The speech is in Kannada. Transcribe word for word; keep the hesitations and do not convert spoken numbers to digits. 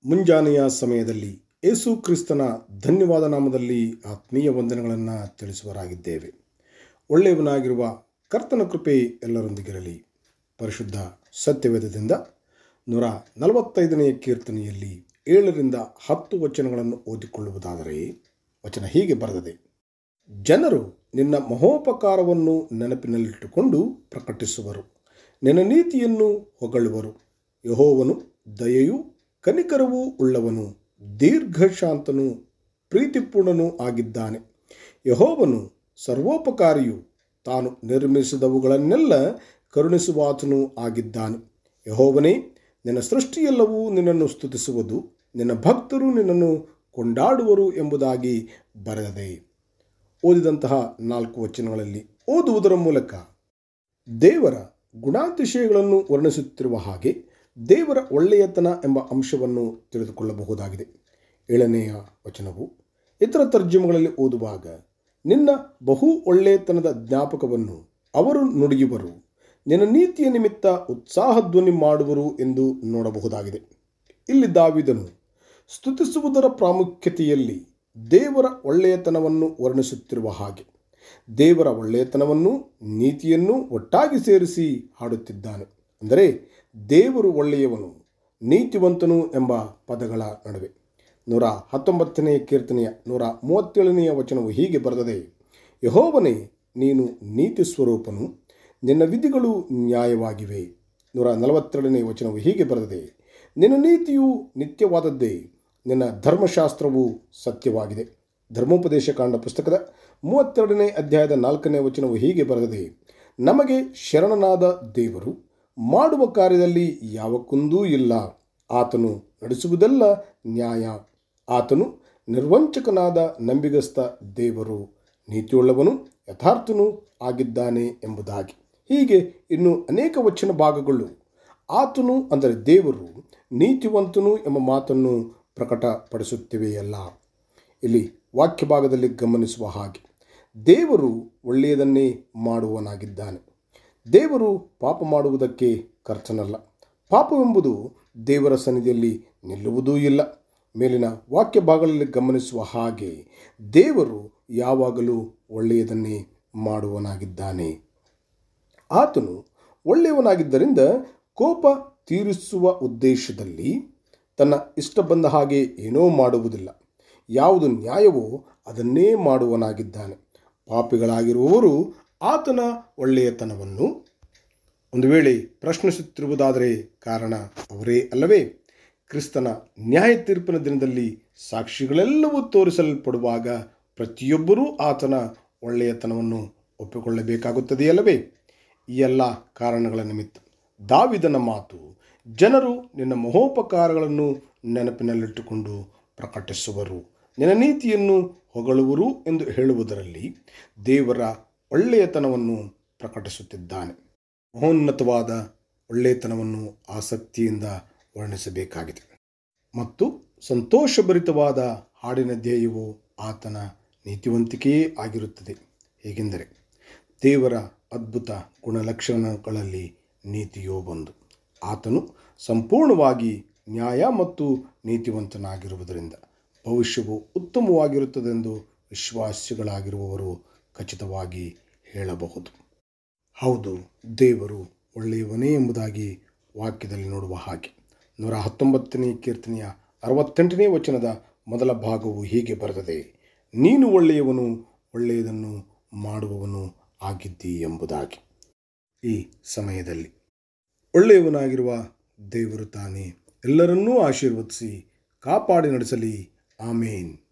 ಮುಂಜಾನೆಯ ಸಮಯದಲ್ಲಿ ಯೇಸು ಕ್ರಿಸ್ತನ ಧನ್ಯವಾದ ನಾಮದಲ್ಲಿ ಆತ್ಮೀಯ ವಂದನೆಗಳನ್ನು ತಿಳಿಸುವರಾಗಿದ್ದೇವೆ. ಒಳ್ಳೆಯವನಾಗಿರುವ ಕರ್ತನ ಕೃಪೆ ಎಲ್ಲರೊಂದಿಗಿರಲಿ. ಪರಿಶುದ್ಧ ಸತ್ಯವೇದದಿಂದ ನೂರ ನಲವತ್ತೈದನೆಯ ಕೀರ್ತನೆಯಲ್ಲಿ ಏಳರಿಂದ ಹತ್ತು ವಚನಗಳನ್ನು ಓದಿಕೊಳ್ಳುವುದಾದರೆ ವಚನ ಹೀಗೆ ಬರೆದಿದೆ. ಜನರು ನಿನ್ನ ಮಹೋಪಕಾರವನ್ನು ನೆನಪಿನಲ್ಲಿಟ್ಟುಕೊಂಡು ಪ್ರಕಟಿಸುವರು, ನಿನ್ನ ನೀತಿಯನ್ನು ಹೊಗಳುವರು. ಯೆಹೋವನು ದಯೆಯೂ ಕನಿಕರವೂ ಉಳ್ಳವನು, ದೀರ್ಘಶಾಂತನೂ ಪ್ರೀತಿಪೂರ್ಣನೂ ಆಗಿದ್ದಾನೆ. ಯೆಹೋವನು ಸರ್ವೋಪಕಾರಿಯು, ತಾನು ನಿರ್ಮಿಸಿದವುಗಳನ್ನೆಲ್ಲ ಕರುಣಿಸುವಾತನೂ ಆಗಿದ್ದಾನೆ. ಯೆಹೋವನೇ, ನಿನ್ನ ಸೃಷ್ಟಿಯೆಲ್ಲವೂ ನಿನ್ನನ್ನು ಸ್ತುತಿಸುವುದು, ನಿನ್ನ ಭಕ್ತರು ನಿನ್ನನ್ನು ಕೊಂಡಾಡುವರು ಎಂಬುದಾಗಿ ಬರೆದಿದೆ. ಓದಿದಂತಹ ನಾಲ್ಕು ವಚನಗಳಲ್ಲಿ ಓದುವುದರ ಮೂಲಕ ದೇವರ ಗುಣಾತಿಶಯಗಳನ್ನು ವರ್ಣಿಸುತ್ತಿರುವ ಹಾಗೆ ದೇವರ ಒಳ್ಳೆಯತನ ಎಂಬ ಅಂಶವನ್ನು ತಿಳಿದುಕೊಳ್ಳಬಹುದಾಗಿದೆ. ಏಳನೆಯ ವಚನವು ಇತರ ತರ್ಜುಮೆಗಳಲ್ಲಿ ಓದುವಾಗ ನಿನ್ನ ಬಹು ಒಳ್ಳೆಯತನದ ಜ್ಞಾಪಕವನ್ನು ಅವರು ನುಡಿಯುವರು, ನಿನ್ನ ನೀತಿಯ ನಿಮಿತ್ತ ಉತ್ಸಾಹಧ್ವನಿ ಮಾಡುವರು ಎಂದು ನೋಡಬಹುದಾಗಿದೆ. ಇಲ್ಲಿ ದಾವೀದನು ಸ್ತುತಿಸುವುದರ ಪ್ರಾಮುಖ್ಯತೆಯಲ್ಲಿ ದೇವರ ಒಳ್ಳೆಯತನವನ್ನು ವರ್ಣಿಸುತ್ತಿರುವ ಹಾಗೆ ದೇವರ ಒಳ್ಳೆಯತನವನ್ನು ನೀತಿಯನ್ನು ಒಟ್ಟಾಗಿ ಸೇರಿಸಿ ಹಾಡುತ್ತಿದ್ದಾನೆ. ಅಂದರೆ ದೇವರು ಒಳ್ಳೆಯವನು, ನೀತಿವಂತನು ಎಂಬ ಪದಗಳ ನಡುವೆ. ನೂರ ಹತ್ತೊಂಬತ್ತನೆಯ ಕೀರ್ತನೆಯ ನೂರ ಮೂವತ್ತೇಳನೆಯ ವಚನವು ಹೀಗೆ ಬರೆದಿದೆ. ಯೆಹೋವನೇ, ನೀನು ನೀತಿ ಸ್ವರೂಪನು, ನಿನ್ನ ವಿಧಿಗಳು ನ್ಯಾಯವಾಗಿವೆ. ನೂರ ನಲವತ್ತೆರಡನೆಯ ವಚನವು ಹೀಗೆ ಬರೆದಿದೆ. ನಿನ್ನ ನೀತಿಯು ನಿತ್ಯವಾದದ್ದೇ, ನಿನ್ನ ಧರ್ಮಶಾಸ್ತ್ರವು ಸತ್ಯವಾಗಿದೆ. ಧರ್ಮೋಪದೇಶ ಕಾಂಡ ಪುಸ್ತಕದ ಮೂವತ್ತೆರಡನೇ ಅಧ್ಯಾಯದ ನಾಲ್ಕನೇ ವಚನವು ಹೀಗೆ ಬರೆದಿದೆ. ನಮಗೆ ಶರಣನಾದ ದೇವರು ಮಾಡುವ ಕಾರ್ಯದಲ್ಲಿ ಯಾವ ಕುಂದೂ ಇಲ್ಲ. ಆತನು ನಡೆಸುವುದೆಲ್ಲ ನ್ಯಾಯ. ಆತನು ನಿರ್ವಂಚಕನಾದ ನಂಬಿಗಸ್ತ ದೇವರು, ನೀತಿಯುಳ್ಳವನು ಯಥಾರ್ಥನೂ ಆಗಿದ್ದಾನೆ ಎಂಬುದಾಗಿ. ಹೀಗೆ ಇನ್ನು ಅನೇಕ ವಚನ ಭಾಗಗಳು ಆತನು ಅಂದರೆ ದೇವರು ನೀತಿವಂತನು ಎಂಬ ಮಾತನ್ನು ಪ್ರಕಟಪಡಿಸುತ್ತಿವೆಯಲ್ಲ. ಇಲ್ಲಿ ವಾಕ್ಯ ಭಾಗದಲ್ಲಿ ಗಮನಿಸುವ ಹಾಗೆ ದೇವರು ಒಳ್ಳೆಯದನ್ನೇ ಮಾಡುವವನಾಗಿದ್ದಾನೆ. ದೇವರು ಪಾಪ ಮಾಡುವುದಕ್ಕೆ ಕರ್ತನಲ್ಲ. ಪಾಪವೆಂಬುದು ದೇವರ ಸನ್ನಿಧಿಯಲ್ಲಿ ನಿಲ್ಲುವುದೂ ಇಲ್ಲ. ಮೇಲಿನ ವಾಕ್ಯ ಭಾಗಗಳಲ್ಲಿ ಗಮನಿಸುವ ಹಾಗೆ ದೇವರು ಯಾವಾಗಲೂ ಒಳ್ಳೆಯದನ್ನೇ ಮಾಡುವವನಾಗಿದ್ದಾನೆ. ಆತನು ಒಳ್ಳೆಯವನಾಗಿದ್ದರಿಂದ ಕೋಪ ತೀರಿಸುವ ಉದ್ದೇಶದಲ್ಲಿ ತನ್ನ ಇಷ್ಟ ಬಂದ ಹಾಗೆ ಏನೋ ಮಾಡುವುದಿಲ್ಲ. ಯಾವುದು ನ್ಯಾಯವೋ ಅದನ್ನೇ ಮಾಡುವವನಾಗಿದ್ದಾನೆ. ಪಾಪಿಗಳಾಗಿರುವವರು ಆತನ ಒಳ್ಳೆಯತನವನ್ನು ಒಂದು ವೇಳೆ ಪ್ರಶ್ನಿಸುತ್ತಿರುವುದಾದರೆ ಕಾರಣ ಅವರೇ ಅಲ್ಲವೇ? ಕ್ರಿಸ್ತನ ನ್ಯಾಯ ತೀರ್ಪಿನ ದಿನದಲ್ಲಿ ಸಾಕ್ಷಿಗಳೆಲ್ಲವೂ ತೋರಿಸಲ್ಪಡುವಾಗ ಪ್ರತಿಯೊಬ್ಬರೂ ಆತನ ಒಳ್ಳೆಯತನವನ್ನು ಒಪ್ಪಿಕೊಳ್ಳಬೇಕಾಗುತ್ತದೆಯಲ್ಲವೇ? ಈ ಎಲ್ಲ ಕಾರಣಗಳ ನಿಮಿತ್ತ ದಾವೀದನ ಮಾತು, ಜನರು ನಿನ್ನ ಮಹೋಪಕಾರಗಳನ್ನು ನೆನಪಿನಲ್ಲಿಟ್ಟುಕೊಂಡು ಪ್ರಕಟಿಸುವರು, ನಿನ್ನ ನೀತಿಯನ್ನು ಹೊಗಳುವರು ಎಂದು ಹೇಳುವುದರಲ್ಲಿ ದೇವರ ಒಳ್ಳೆಯತನವನ್ನು ಪ್ರಕಟಿಸುತ್ತಿದ್ದಾನೆ. ಮಹೋನ್ನತವಾದ ಒಳ್ಳೆಯತನವನ್ನು ಆಸಕ್ತಿಯಿಂದ ವರ್ಣಿಸಬೇಕಾಗಿದೆ ಮತ್ತು ಸಂತೋಷಭರಿತವಾದ ಹಾಡಿನ ಧ್ಯೇಯವು ಆತನ ನೀತಿವಂತಿಕೆಯೇ ಆಗಿರುತ್ತದೆ. ಹೇಗೆಂದರೆ ದೇವರ ಅದ್ಭುತ ಗುಣಲಕ್ಷಣಗಳಲ್ಲಿ ನೀತಿಯೋ ಒಂದು. ಆತನು ಸಂಪೂರ್ಣವಾಗಿ ನ್ಯಾಯ ಮತ್ತು ನೀತಿವಂತನಾಗಿರುವುದರಿಂದ ಭವಿಷ್ಯವು ಉತ್ತಮವಾಗಿರುತ್ತದೆಂದು ವಿಶ್ವಾಸಿಗಳಾಗಿರುವವರು ಖಚಿತವಾಗಿ ಹೇಳಬಹುದು. ಹೌದು, ದೇವರು ಒಳ್ಳೆಯವನೇ ಎಂಬುದಾಗಿ ವಾಕ್ಯದಲ್ಲಿ ನೋಡುವ ಹಾಗೆ ನೂರ ಹತ್ತೊಂಬತ್ತನೇ ಕೀರ್ತನೆಯ ಅರವತ್ತೆಂಟನೇ ವಚನದ ಮೊದಲ ಭಾಗವು ಹೀಗೆ ಬರೆದಿದೆ. ನೀನು ಒಳ್ಳೆಯವನು, ಒಳ್ಳೆಯದನ್ನು ಮಾಡುವವನು ಆಗಿದ್ದಿ ಎಂಬುದಾಗಿ. ಈ ಸಮಯದಲ್ಲಿ ಒಳ್ಳೆಯವನಾಗಿರುವ ದೇವರು ತಾನೇ ಎಲ್ಲರನ್ನೂ ಆಶೀರ್ವದಿಸಿ ಕಾಪಾಡಿ ನಡೆಸಲಿ. ಆಮೇನ್.